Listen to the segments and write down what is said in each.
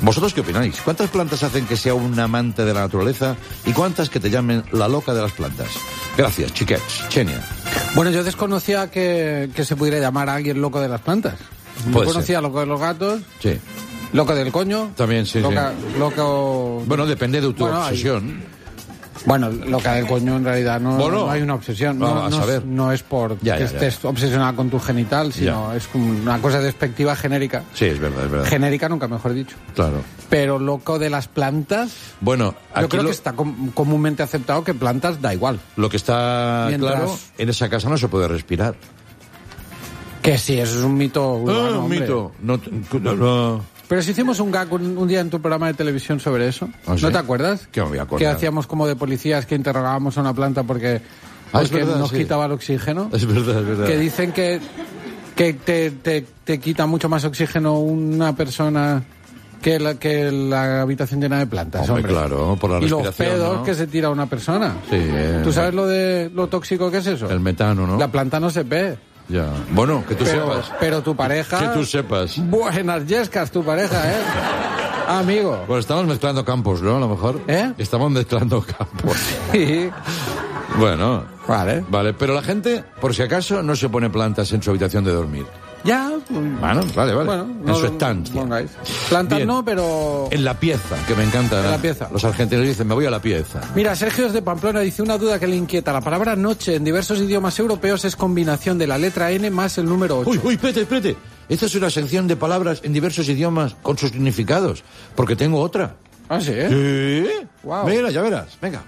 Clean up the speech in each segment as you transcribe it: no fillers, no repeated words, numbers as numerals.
¿Vosotros qué opináis? ¿Cuántas plantas hacen que sea un amante de la naturaleza y cuántas que te llamen la loca de las plantas? Gracias, chiquets. Xenia. Bueno, yo desconocía que se pudiera llamar a alguien loco de las plantas. Yo conocía loco de los gatos. Sí. Loco del coño. También, sí, Loco... Bueno, depende de tu obsesión. Bueno, loca del coño en realidad no hay una obsesión. No es por que estés obsesionada con tu genital, sino es una cosa despectiva genérica. Sí, es verdad. Genérica nunca mejor dicho. Claro. Pero loco de las plantas... Bueno, yo creo que está comúnmente aceptado que plantas da igual. Lo que está claro, en esa casa no se puede respirar. Que sí, eso es un mito urbano, un mito. No. Pero si hicimos un gag un día en tu programa de televisión sobre eso, ¿Ah, sí? ¿No te acuerdas? ¿Qué me voy a acordar? Que hacíamos como de policías que interrogábamos a una planta porque nos quitaba el oxígeno. Es verdad. Que dicen que te quita mucho más oxígeno una persona que la habitación llena de plantas. Hombre, claro, por la respiración. Y los pedos, ¿no?, que se tira una persona. Sí. ¿Tú sabes lo tóxico que es eso? El metano, ¿no? La planta no se ve. Ya. Bueno, que tú sepas. Pero tu pareja... Que tú sepas. Buenas yescas, tu pareja, ¿eh? Amigo. Pues estamos mezclando campos, ¿no? A lo mejor. Estamos mezclando campos. Sí. Bueno. Vale. Pero la gente, por si acaso, no se pone plantas en su habitación de dormir. Ya. Bueno, vale. Bueno, en su estancia. Plantas bien. No, pero... En la pieza, que me encanta. En la pieza. Los argentinos dicen, me voy a la pieza. Mira, Sergio de Pamplona dice una duda que le inquieta. La palabra noche en diversos idiomas europeos es combinación de la letra N más el número 8. Uy, espérate. Esta es una sección de palabras en diversos idiomas con sus significados. Porque tengo otra. ¿Ah, sí? Sí. Wow. Mira, ya verás. Venga.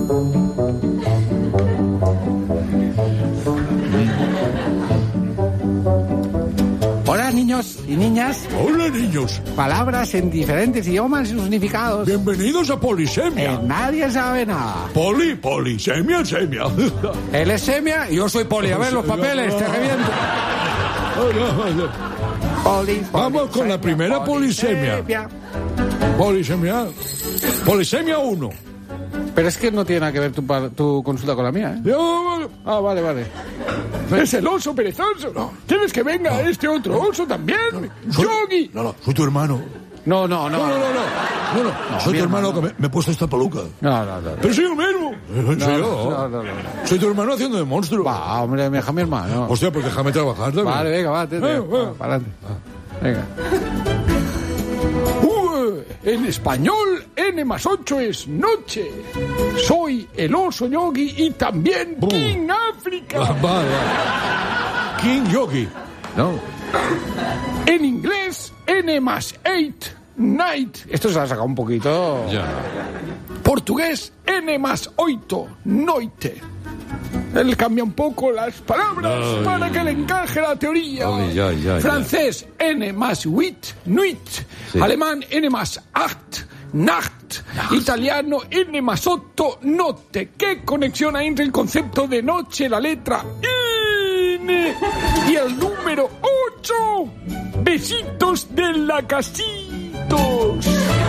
Hola, niños y niñas. Hola, niños. Palabras en diferentes idiomas y sus significados. Bienvenidos a Polisemia. Nadie sabe nada. Polisemia. Él es semia y yo soy poli. A ver los papeles, te reviento. Vamos con la primera polisemia. Polisemia 1. Pero es que no tiene nada que ver tu consulta con la mía, ¿eh? Vale. Es el oso perezoso. No. ¿Quieres que venga este otro oso también? Yogi. No, soy tu hermano. No. Soy tu hermano que me he puesto esta peluca. No. Pero soy el mismo. Soy yo. No. Soy tu hermano haciendo de monstruo. Va, hombre, me deja mi hermano. Hostia, pues déjame trabajar también. Vale, venga, va, para adelante. Venga. En español, N más 8 es noche. Soy el oso Yogi y también King África. Vale. King Yogi. No. En inglés, N más 8, night. Esto se ha sacado un poquito. Ya. Portugués, N más 8, noite. Él cambia un poco las palabras para que le encaje la teoría. Ya. Francés, N más 8, nuit. Sí. Alemán, N más 8, nacht. Italiano, N más 8, notte. ¿Qué conexión hay entre el concepto de noche, la letra N y el número 8? Besitos de la casitos.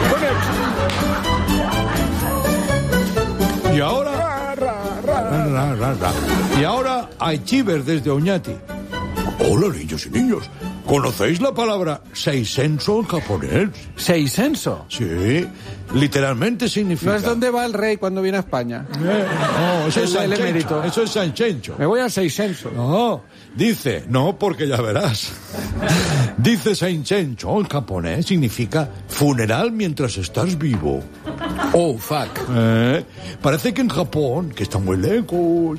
Y ahora... Y ahora, Aichiver desde Oñati. Hola, niños y niños. ¿Conocéis la palabra seisenso en japonés? ¿Seisenso? Sí, literalmente significa... ¿No es dónde va el rey cuando viene a España? No, eso es el Sanchencho. emérito. Eso es Sanchencho. Me voy al Seisenso. No, dice, no, porque ya verás. Dice Sanchencho en japonés, significa funeral mientras estás vivo. Oh, fuck. Parece que en Japón, que está muy lejos,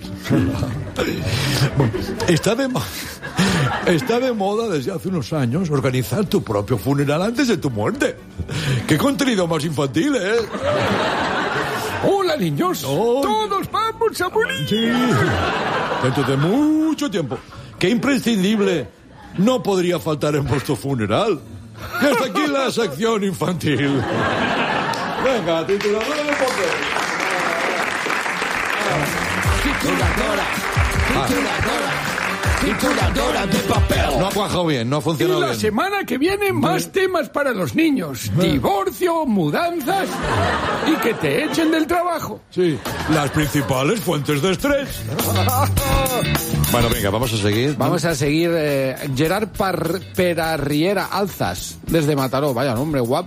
está de moda desde hace unos años organizar tu propio funeral antes de tu muerte. ¡Qué contenido más infantil, eh! Hola, niños. Todos vamos a morir. Sí. Dentro de mucho tiempo. ¡Qué imprescindible! No podría faltar en vuestro funeral. Y hasta aquí la sección infantil. Venga, tituladora de papel. Tituladora de papel. No ha cuajado bien, no ha Y funcionado la bien. semana que viene más temas para los niños. Divorcio, mudanzas y que te echen del trabajo. Sí, las principales fuentes de estrés. Bueno, venga, vamos a seguir. Vamos a seguir. Gerard Perarriera Alzas, desde Mataró. Vaya nombre guapo.